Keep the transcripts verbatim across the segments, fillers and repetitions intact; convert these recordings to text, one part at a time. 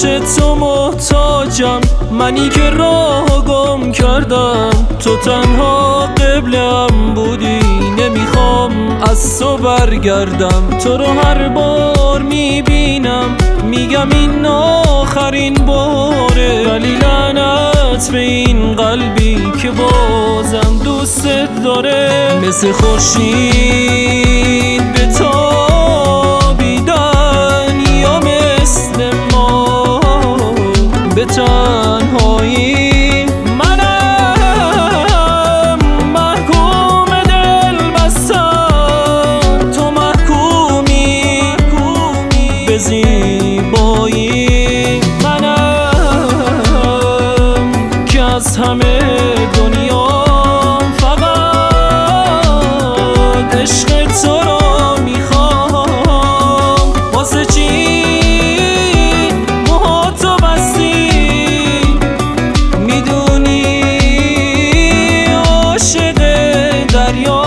پیش تو محتاجم، منی که راه گم کردم. تو تنها قبلم بودی، نمیخوام از تو برگردم. تو رو هر بار میبینم میگم این آخرین باره، ولی لعنت به این قلبی که بازم دوستت داره. مثل خورشید به تابیدن یا مثل ما به تنهایی، منم محکوم دل بستن، تو محکومی به زیبایی. منم که از همه دنیا فقط عشق تو را میخوام. واسه چی موهاتو بستی؟ میدونی عاشق دریا.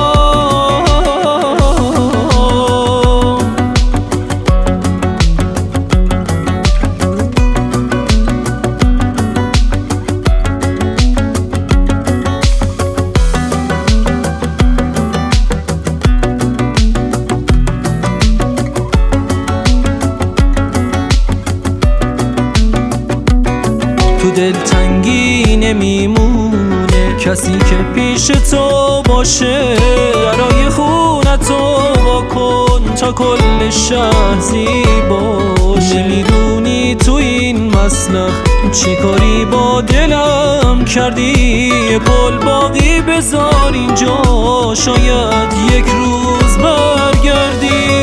تو دلتنگی نمیمونه کسی که پیش تو باشه. درای خونتو وا کن تا کل شهر زیباشه. نمیدونی تو این مسلخ چی کاری با دلم کردی. یه پل باقی بذار اینجا، شاید یک روز برگردی.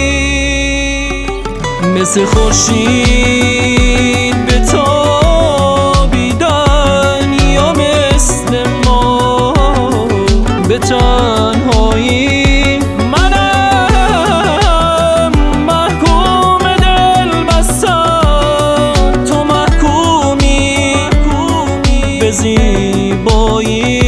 مثل خورشید به تابیدن یا مثل ما به تنهایی، منم محکوم دل بستن، تو محکومی به زیبایی.